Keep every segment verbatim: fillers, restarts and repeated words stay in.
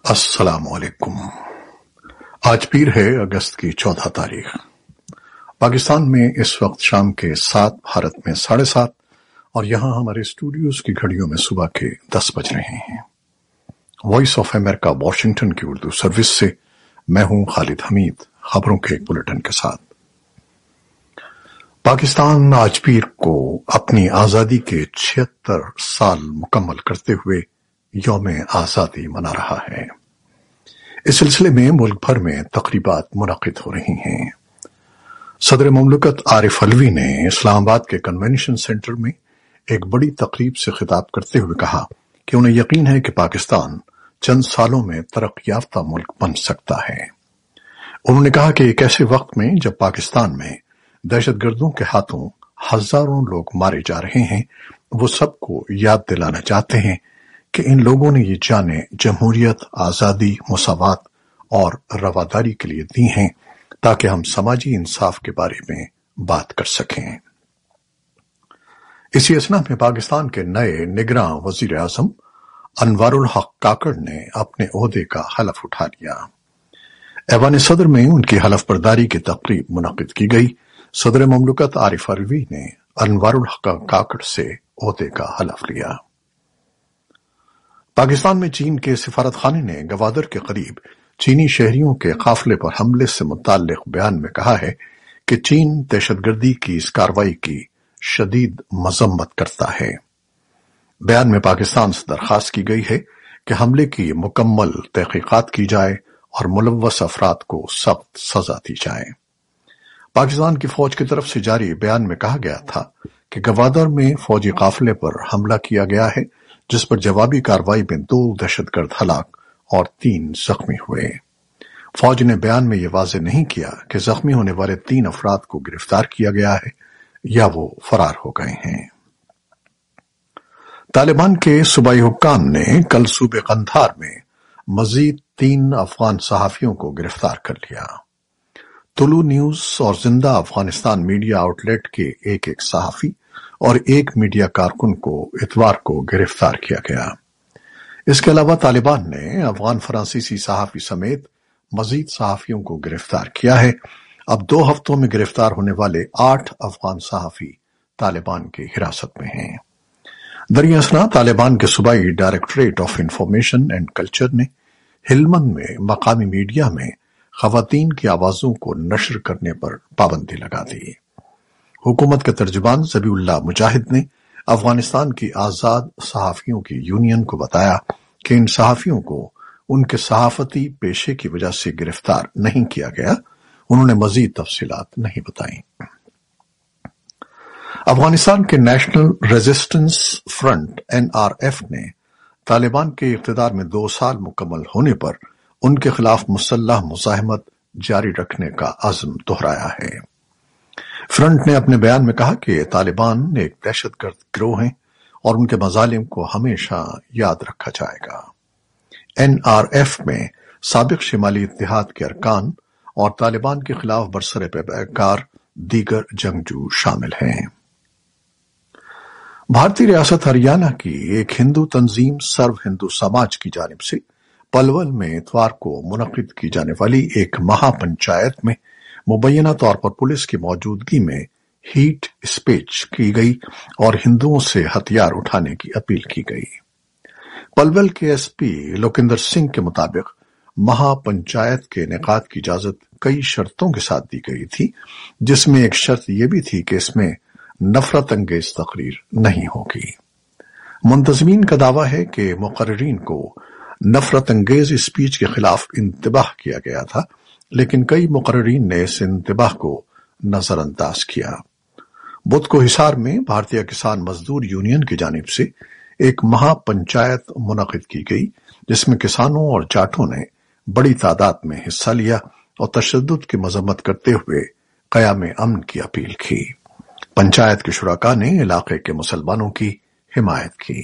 السلام علیکم۔ آج پیر ہے اگست کی چودہ تاریخ۔ پاکستان میں اس وقت شام کے سات، بھارت میں ساڑھے سات، اور یہاں ہمارے اسٹوڈیوز کی گھڑیوں میں صبح کے دس بج رہے ہیں۔ وائس آف امریکہ واشنگٹن کی اردو سروس سے میں ہوں خالد حمید، خبروں کے ایک بلیٹن کے ساتھ۔ پاکستان آج پیر کو اپنی آزادی کے چھہتر سال مکمل کرتے ہوئے یوم آزادی منا رہا ہے۔ اس سلسلے میں ملک بھر میں تقریبات منعقد ہو رہی ہیں۔ صدر مملکت عارف علوی نے اسلام آباد کے کنونشن سینٹر میں ایک بڑی تقریب سے خطاب کرتے ہوئے کہا کہ انہیں یقین ہے کہ پاکستان چند سالوں میں ترقی یافتہ ملک بن سکتا ہے۔ انہوں نے کہا کہ ایک ایسے وقت میں جب پاکستان میں دہشت گردوں کے ہاتھوں ہزاروں لوگ مارے جا رہے ہیں، وہ سب کو یاد دلانا چاہتے ہیں کہ ان لوگوں نے یہ جانیں جمہوریت، آزادی، مساوات اور رواداری کے لیے دی ہیں تاکہ ہم سماجی انصاف کے بارے میں بات کر سکیں۔ اسی اثنا میں پاکستان کے نئے نگراں وزیر اعظم انوار الحق کاکڑ نے اپنے عہدے کا حلف اٹھا لیا۔ ایوان صدر میں ان کی حلف برداری کی تقریب منعقد کی گئی۔ صدر مملکت عارف علوی نے انوار الحق کاکڑ سے عہدے کا حلف لیا۔ پاکستان میں چین کے سفارت خانے نے گوادر کے قریب چینی شہریوں کے قافلے پر حملے سے متعلق بیان میں کہا ہے کہ چین دہشت گردی کی اس کارروائی کی شدید مذمت کرتا ہے۔ بیان میں پاکستان سے درخواست کی گئی ہے کہ حملے کی مکمل تحقیقات کی جائے اور ملوث افراد کو سخت سزا دی جائے۔ پاکستان کی فوج کی طرف سے جاری بیان میں کہا گیا تھا کہ گوادر میں فوجی قافلے پر حملہ کیا گیا ہے، جس پر جوابی کارروائی میں دو دہشت گرد ہلاک اور تین زخمی ہوئے۔ فوج نے بیان میں یہ واضح نہیں کیا کہ زخمی ہونے والے تین افراد کو گرفتار کیا گیا ہے یا وہ فرار ہو گئے ہیں۔ طالبان کے صوبائی حکام نے کل صوبے قندھار میں مزید تین افغان صحافیوں کو گرفتار کر لیا۔ طلوع نیوز اور زندہ افغانستان میڈیا آؤٹ لیٹ کے ایک ایک صحافی اور ایک میڈیا کارکن کو اتوار کو گرفتار کیا گیا۔ اس کے علاوہ طالبان نے افغان فرانسیسی صحافی سمیت مزید صحافیوں کو گرفتار کیا ہے۔ اب دو ہفتوں میں گرفتار ہونے والے آٹھ افغان صحافی طالبان کی حراست میں ہیں۔ دریں اثنا طالبان کے صوبائی directorate of information and culture نے ہلمند میں مقامی میڈیا میں خواتین کی آوازوں کو نشر کرنے پر پابندی لگا دی۔ حکومت کے ترجمان ذبیح اللہ مجاہد نے افغانستان کی آزاد صحافیوں کی یونین کو بتایا کہ ان صحافیوں کو ان کے صحافتی پیشے کی وجہ سے گرفتار نہیں کیا گیا۔ انہوں نے مزید تفصیلات نہیں بتائیں۔ افغانستان کے national resistance front N R F نے طالبان کے اقتدار میں دو سال مکمل ہونے پر ان کے خلاف مسلح مزاحمت جاری رکھنے کا عزم دہرایا ہے۔ فرنٹ نے اپنے بیان میں کہا کہ طالبان ایک دہشت گرد گروہ ہیں اور ان کے مظالم کو ہمیشہ یاد رکھا جائے گا۔ این آر ایف میں سابق شمالی اتحاد کے ارکان اور طالبان کے خلاف برسر پیکار دیگر جنگجو شامل ہیں۔ بھارتی ریاست ہریانہ کی ایک ہندو تنظیم سرو ہندو سماج کی جانب سے پلول میں اتوار کو منعقد کی جانے والی ایک مہا پنچایت میں مبینہ طور پر پولیس کی موجودگی میں ہیٹ اسپیچ کی گئی اور ہندوؤں سے ہتھیار اٹھانے کی اپیل کی گئی۔ پلول کے ایس پی لوکندر سنگھ کے مطابق مہا پنچایت کے انعقاد کی اجازت کئی شرطوں کے ساتھ دی گئی تھی، جس میں ایک شرط یہ بھی تھی کہ اس میں نفرت انگیز تقریر نہیں ہوگی۔ منتظمین کا دعویٰ ہے کہ مقررین کو نفرت انگیز اسپیچ کے خلاف انتباہ کیا گیا تھا، لیکن کئی مقررین نے اس انتباہ کو نظر انداز کیا۔ بدھ کو حصار میں بھارتیہ کسان مزدور یونین کی جانب سے ایک مہا پنچایت منعقد کی گئی، جس میں کسانوں اور جاٹوں نے بڑی تعداد میں حصہ لیا اور تشدد کی مذمت کرتے ہوئے قیام امن کی اپیل کی۔ پنچایت کے شرکاء نے علاقے کے مسلمانوں کی حمایت کی۔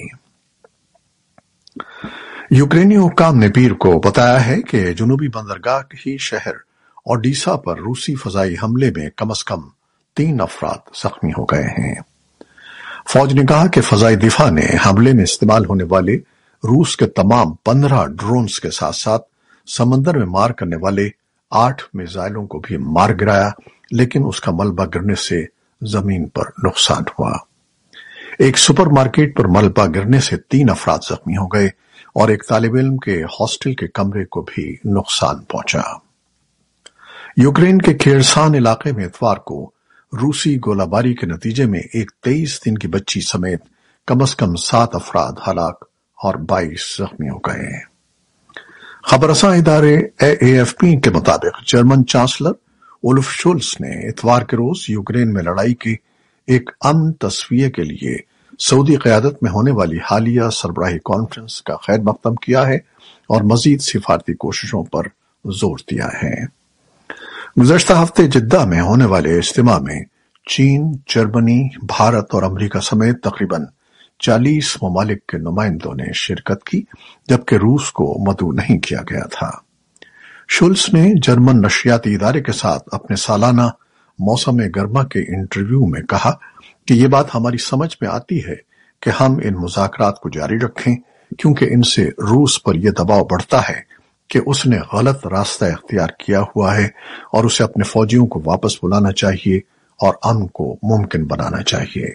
یوکرینی حکام نے پیر کو بتایا ہے کہ جنوبی بندرگاہ ہی شہر اوڈیسا پر روسی فضائی حملے میں کم از کم تین افراد زخمی ہو گئے ہیں۔ فوج نے کہا کہ فضائی دفاع نے حملے میں استعمال ہونے والے روس کے تمام پندرہ ڈرونز کے ساتھ ساتھ سمندر میں مار کرنے والے آٹھ میزائلوں کو بھی مار گرایا، لیکن اس کا ملبہ گرنے سے زمین پر نقصان ہوا۔ ایک سپر مارکیٹ پر ملبہ گرنے سے تین افراد زخمی ہو گئے اور ایک طالب علم کے ہاسٹل کے کمرے کو بھی نقصان پہنچا۔ یوکرین کے کھیرسان علاقے میں اتوار کو روسی گولہ باری کے نتیجے میں ایک تیئیس دن کی بچی سمیت کم از کم سات افراد ہلاک اور بائیس زخمی ہو گئے۔ خبر رساں ادارے اے ایف پی کے مطابق جرمن چانسلر اولف شولز نے اتوار کے روز یوکرین میں لڑائی کے ایک امن تصفیے کے لیے سعودی قیادت میں ہونے والی حالیہ سربراہی کانفرنس کا خیر مقدم کیا ہے اور مزید سفارتی کوششوں پر زور دیا ہے۔ گزشتہ ہفتے جدہ میں ہونے والے اجتماع میں چین، جرمنی، بھارت اور امریکہ سمیت تقریباً چالیس ممالک کے نمائندوں نے شرکت کی، جبکہ روس کو مدعو نہیں کیا گیا تھا۔ شولز نے جرمن نشریاتی ادارے کے ساتھ اپنے سالانہ موسم گرما کے انٹرویو میں کہا کہ یہ بات ہماری سمجھ میں آتی ہے کہ ہم ان مذاکرات کو جاری رکھیں، کیونکہ ان سے روس پر یہ دباؤ بڑھتا ہے کہ اس نے غلط راستہ اختیار کیا ہوا ہے اور اسے اپنے فوجیوں کو واپس بلانا چاہیے اور امن کو ممکن بنانا چاہیے۔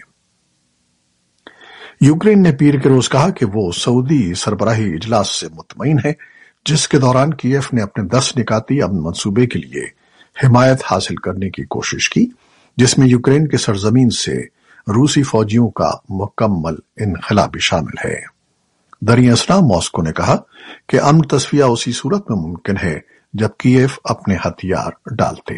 یوکرین نے پیر کے روز کہا کہ وہ سعودی سربراہی اجلاس سے مطمئن ہے، جس کے دوران کیف نے اپنے دس نکاتی امن منصوبے کے لیے حمایت حاصل کرنے کی کوشش کی، جس میں یوکرین کے سرزمین سے روسی فوجیوں کا مکمل انخلا بھی شامل ہے۔ دریں اثنا ماسکو نے کہا کہ امن تصفیہ اسی صورت میں ممکن ہے جب کیف اپنے ہتھیار ڈالتے۔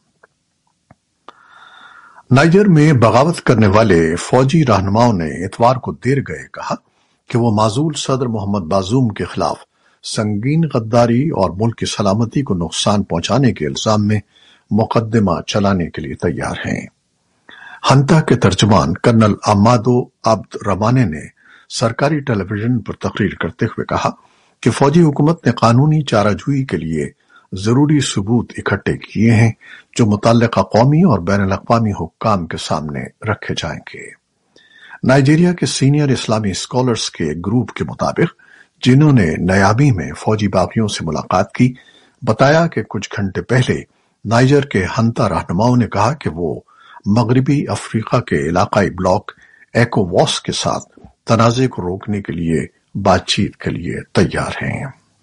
نائجر میں بغاوت کرنے والے فوجی رہنماؤں نے اتوار کو دیر گئے کہا کہ وہ معزول صدر محمد بازوم کے خلاف سنگین غداری اور ملک کی سلامتی کو نقصان پہنچانے کے الزام میں مقدمہ چلانے کے لیے تیار ہیں۔ ہنتا کے ترجمان کرنل امادو عبد رمانے نے سرکاری ٹیلی ویژن پر تقریر کرتے ہوئے کہا کہ فوجی حکومت نے قانونی چارہ جوئی کے لیے ضروری ثبوت اکٹھے کیے ہیں جو متعلقہ قومی اور بین الاقوامی حکام کے سامنے رکھے جائیں گے۔ نائجیریا کے سینئر اسلامی اسکالرز کے گروپ کے مطابق، جنہوں نے نیامی میں فوجی باغیوں سے ملاقات کی، بتایا کہ کچھ گھنٹے پہلے نائجر کے ہنتا رہنماؤں نے کہا کہ وہ مغربی افریقہ کے علاقائی بلاک ایکوواس کے ساتھ تنازع کو روکنے کے لیے بات چیت کے لیے تیار ہیں۔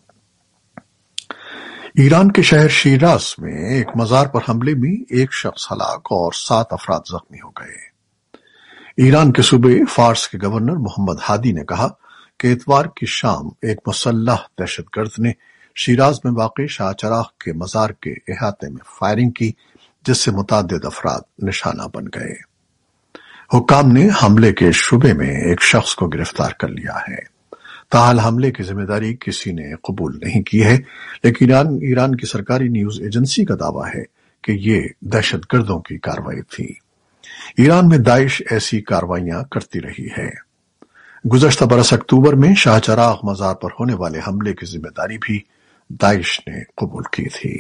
ایران کے شہر شیراز میں ایک مزار پر حملے میں ایک شخص ہلاک اور سات افراد زخمی ہو گئے۔ ایران کے صوبے فارس کے گورنر محمد ہادی نے کہا کہ اتوار کی شام ایک مسلح دہشت گرد نے شیراز میں واقع شاہ چراغ کے مزار کے احاطے میں فائرنگ کی، جس سے متعدد افراد نشانہ بن گئے۔ حکام نے حملے کے شبے میں ایک شخص کو گرفتار کر لیا ہے۔ تاحال حملے کی ذمہ داری کسی نے قبول نہیں کی ہے، لیکن ایران ایران کی سرکاری نیوز ایجنسی کا دعویٰ ہے کہ یہ دہشت گردوں کی کارروائی تھی۔ ایران میں داعش ایسی کارروائیاں کرتی رہی ہے۔ گزشتہ برس اکتوبر میں شاہ چراغ مزار پر ہونے والے حملے کی ذمہ داری بھی داعش نے قبول کی تھی۔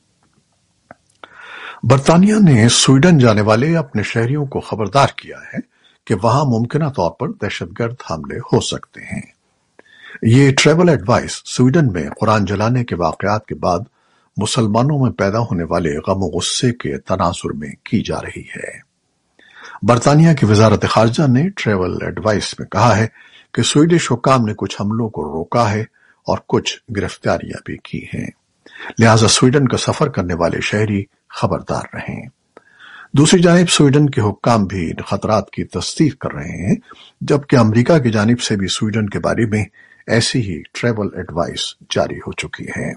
برطانیہ نے سویڈن جانے والے اپنے شہریوں کو خبردار کیا ہے کہ وہاں ممکنہ طور پر دہشت گرد حملے ہو سکتے ہیں۔ یہ ٹریول ایڈوائس سویڈن میں قرآن جلانے کے واقعات کے بعد مسلمانوں میں پیدا ہونے والے غم و غصے کے تناظر میں کی جا رہی ہے۔ برطانیہ کی وزارت خارجہ نے ٹریول ایڈوائس میں کہا ہے کہ سویڈش حکام نے کچھ حملوں کو روکا ہے اور کچھ گرفتاریاں بھی کی ہیں، لہٰذا سویڈن کا سفر کرنے والے شہری خبردار رہیں۔ دوسری جانب سویڈن کے حکام بھی ان خطرات کی تصدیق کر رہے ہیں، جبکہ امریکہ کی جانب سے بھی سویڈن کے بارے میں ایسی ہی ٹریول ایڈوائس جاری ہو چکی ہے۔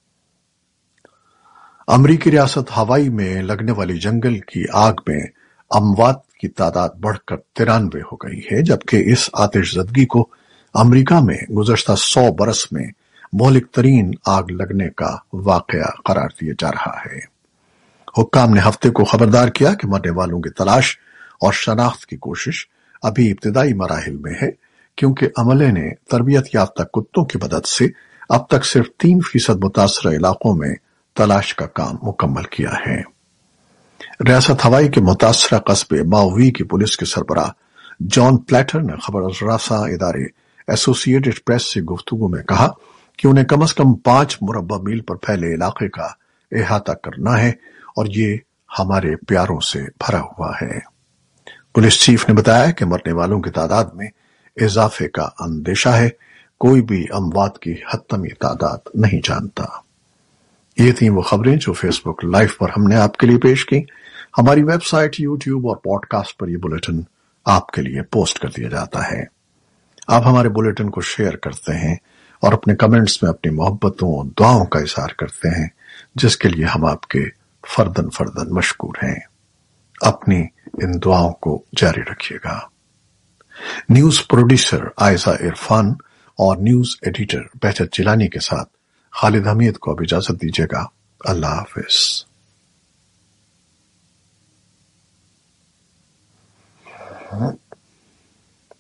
امریکی ریاست ہوائی میں لگنے والی جنگل کی آگ میں اموات کی تعداد بڑھ کر ترانوے ہو گئی ہے، جبکہ اس آتش زدگی کو امریکہ میں گزشتہ سو برس میں مہلک ترین آگ لگنے کا واقعہ قرار دیا جا رہا ہے۔ حکام نے ہفتے کو خبردار کیا کہ مرنے والوں کی تلاش اور شناخت کی کوشش ابھی ابتدائی مراحل میں ہے، کیونکہ عملے نے تربیت یافتہ کتوں کی مدد سے اب تک صرف تین فیصد متاثرہ علاقوں میں تلاش کا کام مکمل کیا ہے۔ ریاست ہوائی کے متاثرہ قصبے ماؤی کی پولیس کے سربراہ جان پلیٹر نے خبر رساں ادارے एसोसिएटेड प्रेस से गुफ्तगू में कहा कि उन्हें कम से कम पांच मुरब्बा मील पर फैले इलाके का अहाता करना है और ये हमारे प्यारों से भरा हुआ है। पुलिस चीफ ने बताया कि मरने वालों की तादाद में इजाफे का अंदेशा है। कोई भी अमवात की हत्तमी तादाद नहीं जानता। ये थी वो खबरें जो फेसबुक लाइव पर हमने आपके लिए पेश की। हमारी वेबसाइट, यूट्यूब और पॉडकास्ट पर यह बुलेटिन आपके लिए पोस्ट कर दिया जाता है। आप हमारे बुलेटिन को शेयर करते हैं और अपने कमेंट्स में अपनी मोहब्बतों और दुआओं का इजहार करते हैं, जिसके लिए हम आपके फर्दन फर्दन मशकूर हैं। अपनी इन दुआओं को जारी रखिएगा। न्यूज प्रोड्यूसर आयशा इरफान और न्यूज एडिटर बहजत जिलानी के साथ खालिद हमीद को अब इजाजत दीजिएगा। अल्लाह हाफिज।